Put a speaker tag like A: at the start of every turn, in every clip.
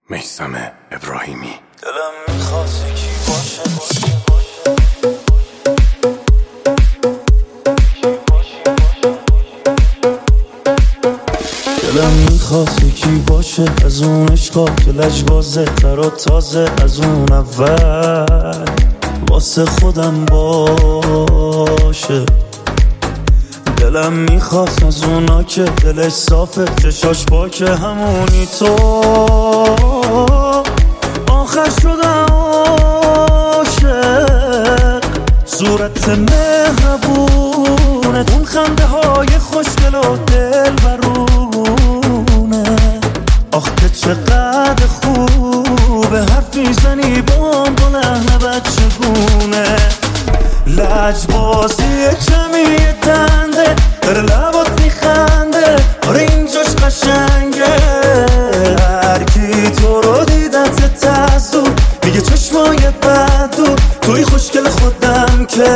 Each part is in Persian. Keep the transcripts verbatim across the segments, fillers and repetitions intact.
A: میثم ابراهیمی.
B: دلم میخواد یکی باشه دلم میخواد یکی باشه از اون عشقا که لجبازه تر تازه از اون اول واسه خودم باشه. دلم میخواد از اونا که دلش صافه چشاش پاکه همونی تو آخر شدم عاشق. صورت مهربونه اون خنده های خوشگل و دل برونه. آخ که چقدر خوبه حرف میزنی بام با لحن بچگونه. لجبازی کمی دنده در لبات میخنده آره اینجاش قشنگه. هرکی تو رو دیدت تزدو میگه چشمای بدو توی خوشگل خودم که.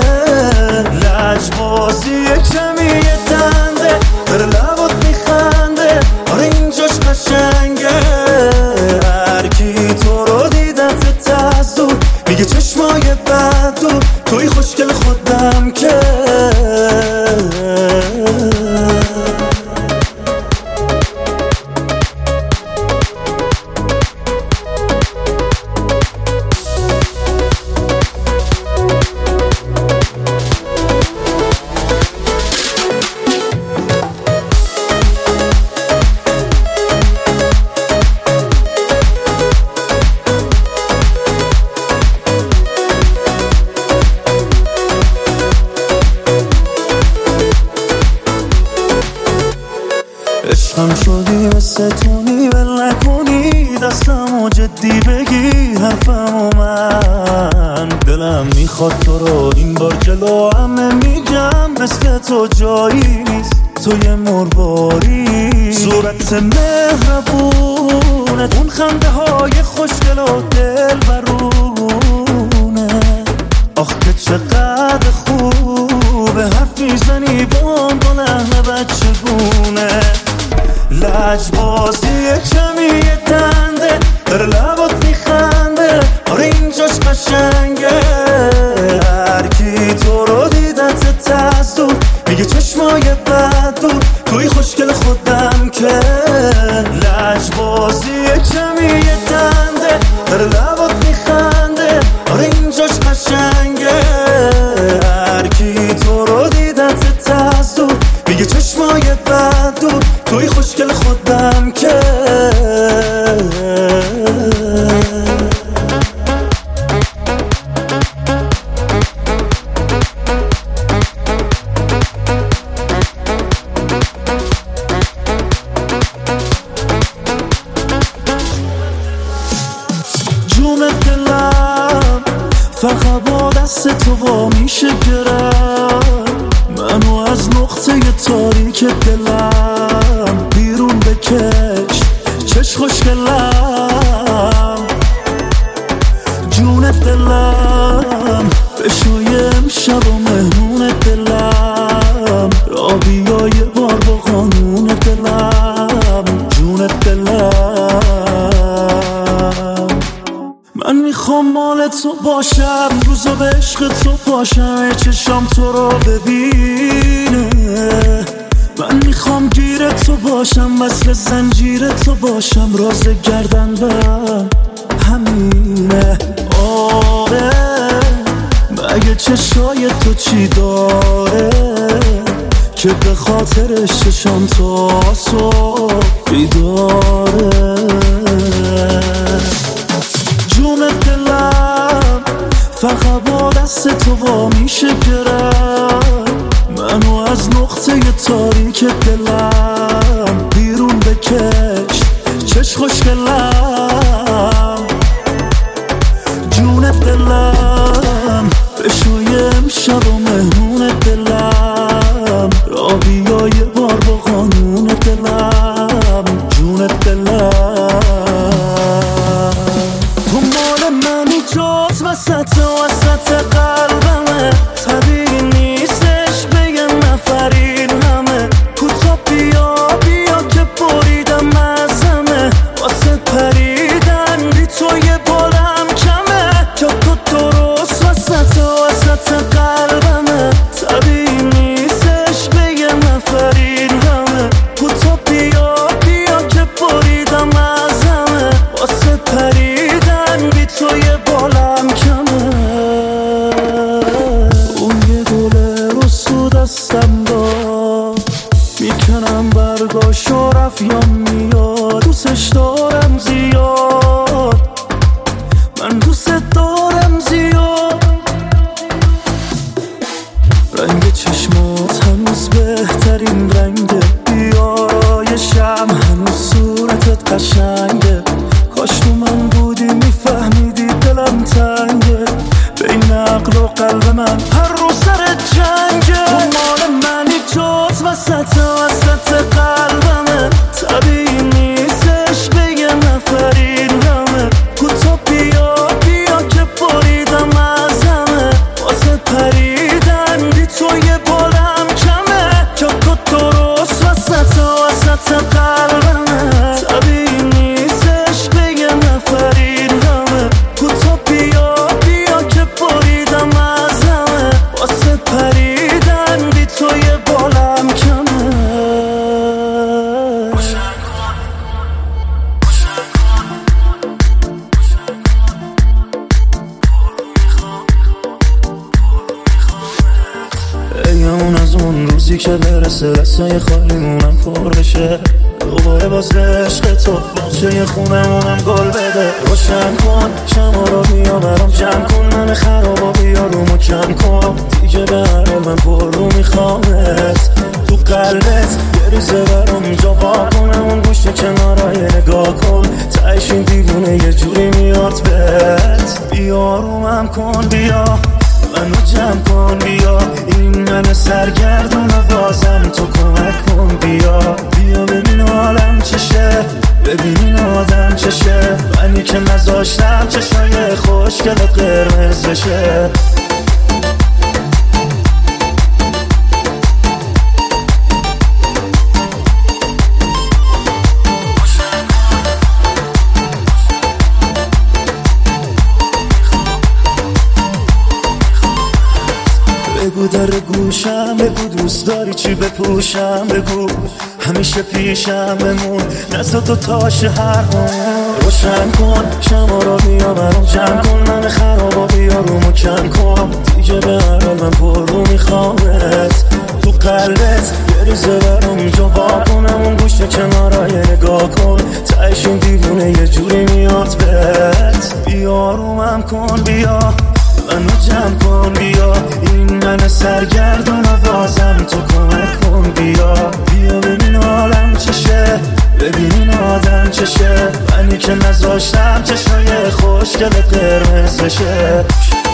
B: لجبازی کمی دنده در لبات میخنده آره اینجاش قشنگه. هرکی تو رو دیدت تزدو میگه چشمای بدو توی خوشگل خودم که. عشقم شدی مثل تونی ول نکنی دستمو جدی بگی حرفمو من. دلم میخواد تو رو این بار جلو همه میگم مثل تو جایی نیست تو یه مرواری. صورت مهربونه اون خنده های خوشگل و دل برونه. آخ که چقدر خوبه حرف میزنی بام با لحن بچگونه. لجبازی کمی دنده در لبات میخنده آره اینجاش قشنگه. هرکی تو رو دیدت تزدو میگه چشمای بدو توی خوشگل خودم که. لجبازی کمی دنده در لبات میخنده آره اینجاش قشنگه. هرکی تو رو دیدت تزدو میگه چشمای بدو توی خوشگل خودم که. جون دلم فقط با دست تو وا میشه گرم منو از نقطه تاریک دلم بیرون بکش چش خوشگلم. جون دلم بشوی امشب و مهمون دلم را بیا یه بار با قانون دلم. جون دلم من میخوام مال تو باشم روزا به عشق تو پاشم چشام تو رو ببینه. من میخوام گیر تو باشم وصل زنجیر تو باشم راز گردن برم همینه. آره مگه چشای تو چی داره که به خاطرش چشام تو آسو بیداره. جون دلم فقط با دست تو وا میشه گرم منو از نقطه تاریک دلم بیرون بکش چش خوشگلم. جون دلم بشوی امشب و مهمون دلم را بیا یه بار با قانون دلم. جون دلم تو مال منی جات وسط وسط قلبمه. طبیعی نیستش بگم نفرین همه کوتا بیا بیا که بریدم از همه واسه پریدم تو یه بالم کمه که تو درست وسط وسط قلبمه. طبیعی نیستش بگم نفرین همه کوتا بیا بیا که بریدم از همه واسه پریدن بی تو یه بالم کمه. اون یه گله رو سو دستم داد میکنم برگاشو رفت یا میاد. دوستش دارم زیاد من دوست دارم زیاد. رنگ چشمات هنوز بهترین رنگه. بیا یه شم هنوز صورتت قشنگه. کاش تو من بودی میفهمیدی دلم تنگه. بین عقل و قلب من هر رو سر جنگه. تو مال منی جز وسط وسط قلبمه. طبیعی نیستش بگم نفرین همه کوتا بیا بیا که بریدم از همه واسه پریدن بی تو یه بالم کمه که تو درست وسط وسط قلبمه. طبیعی نیستش بگم نفرین همه کوتا بیا بیا که بریدم از همه واسه پریدن بی تو یه بالم کمه. اون از اون روزی که برسه رسای خالیمونم پر بشه. دوباره باز عشق تو باچه خونمونم گل بده. روشن کن شما رو بیا برام جمع کن. من خرابا بیا رومو کم کن. دیگه به هر من پر رو میخوامت تو قلبت یه ریزه برام جا وا کنم. اون گوشه کنارای نگاه کن تایش این دیوونه یه جوری میاد بهت. بیا رومم کن بیا منو جمع کن بیا. این من سرگردون و بازم تو کمک کن بیا. بیا ببین حالم چشه ببین این آدم چشه. منی که نذاشتم چشای خوشگلت قرمز بشه. بگو در گوشم بگو دوست داری چی بپوشم. بگو همیشه پیشم بمون نزد تو تاش هر خون. روشن کن شما رو بیا برام جمع کن. من خرابا بیا رومو کم کن. دیگه به هر حال من پر رو میخوامت تو قلبت یه ریزه برام جا وا کنم. اون گوشه کنارای نگاه کن تایش این دیوونه یه جوری میاد بهت. بیا رومم کن بیا منو جمع کن بیا. این من سرگردون و بازم تو کمک کن بیا. بیا ببین حالم چشه ببین این آدم چشه. منی که نذاشتم چشای خوشگلت قرمز بشه.